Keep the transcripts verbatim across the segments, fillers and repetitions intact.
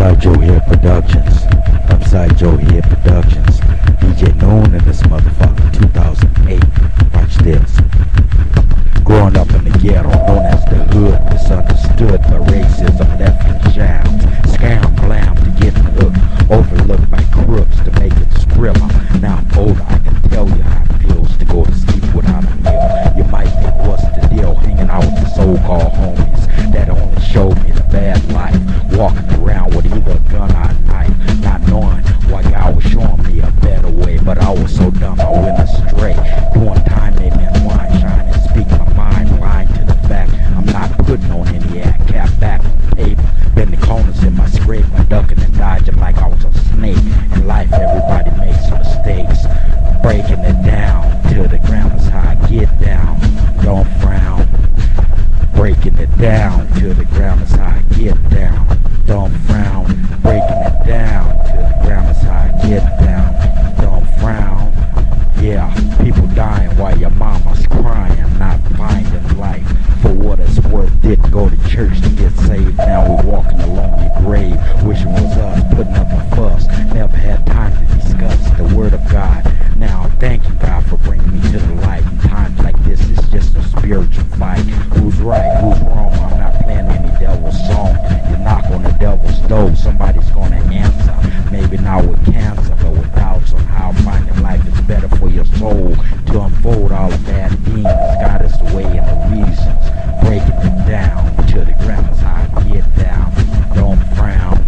Upside Joe Head Productions. Upside Joe Head Productions. D J known in this motherfucker two thousand eight. Watch this. Growing up in the ghetto, known as the hood, misunderstood by racism, left in jams. Scam, glam to get hooked, overlooked by crooks to make it skrilla. Now I'm older, I can tell you how it feels to go to sleep without a meal. You might think, what's the deal? Hanging out with the so-called homies that only showed me the bad life. Walking around with either a gun or a knife, not knowing why God was showing me a better way. But I was so dumb, I went astray. Doing time, they meant wine, shining, speak my mind, blind to the fact I'm not putting on any act. Cap back on paper, bending corners in my scrape, my ducking and dodging like I was a snake. In life, everybody makes mistakes. Breaking it down till the ground is high. Get down, don't frown. Breaking it down till the ground is high. Get down, don't frown. Breaking it down till the ground is high. Get down, don't frown. Yeah, people dying while your mama's crying, not finding life for what it's worth. Didn't go to church to get saved. Now we're walking along your grave, wishing it was us, putting up a fuss. Never had time to discuss the word of God. Now I'm thanking God for bringing me to the light. In times like this, it's just a spiritual fight. Who's right, who's wrong? I'm not playing any devil's song. You knock on the devil's door, somebody's gonna answer. Maybe not with cancer, but with doubts on how finding life is better for your soul. To unfold all the bad demons, God is the way and the reasons. Breaking it down till the ground is high. Get down, don't frown.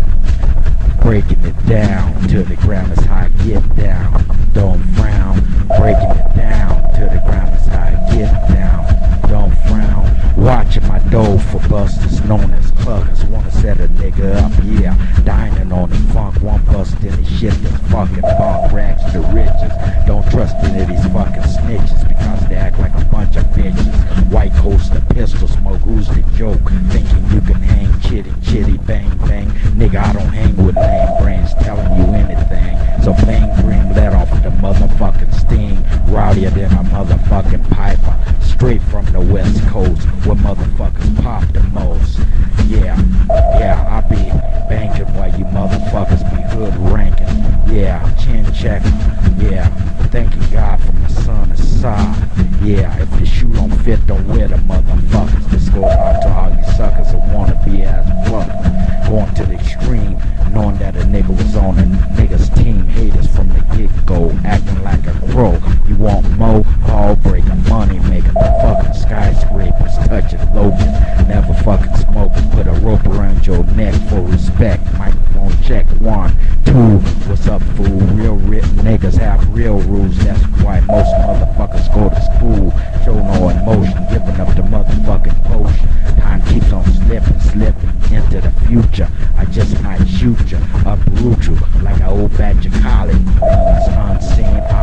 Breaking it down till the ground is high. Get down, don't frown. Breaking it down till the ground is high. Get down, don't frown. Watching my dough for busters known as cluggers. Wanna set a nigga up, yeah. Dining on the funk, one bust in the shit that's fucking funk. Rags to riches. Don't trust any of these fucking snitches because they act like a bunch of bitches. White coats, the pistol smoke, who's the joke? Thinking you can hang chitty chitty bang bang. Nigga, I don't hang with lame brains telling you anything. So bang green, let off the motherfucking steam. Rowdier than a motherfucking piper. Straight from the west coast where motherfuckers pop the most. Yeah, yeah, I be banking while you motherfuckers be hood ranking. Yeah, chin check. Yeah, thanking God for my son Assad. Yeah, if the shoe don't fit, don't wear the motherfuckers. This goes out to all you suckers that wanna be as fuck. Going to the extreme, knowing that a nigga was on a nigga's team. Haters from the get-go, acting like a crow. You want mo? Ball breaker, money maker, the fucking skyscrapers, touching Logan. Never fucking smoking, put a rope around your neck for respect. Microphone check, one, two, what's up fool? Real written niggas have real rules, that's why most motherfuckers go to school. Show no emotion, giving up the motherfucking potion. Time keeps on slipping, slipping into the future. I just might shoot you, uproot you like an old badge of collie. Things unseen,